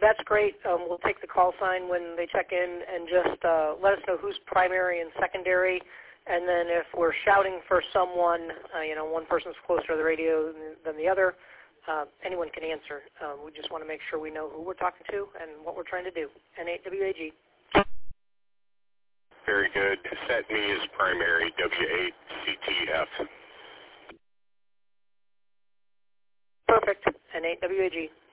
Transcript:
that's great. We'll take the call sign when they check in and just let us know who's primary and secondary. And then if we're shouting for someone, one person's closer to the radio than the other, anyone can answer. We just want to make sure we know who we're talking to and what we're trying to do. N8WAG. Very good. Set me as primary, W8CTF. Perfect. N8WAG.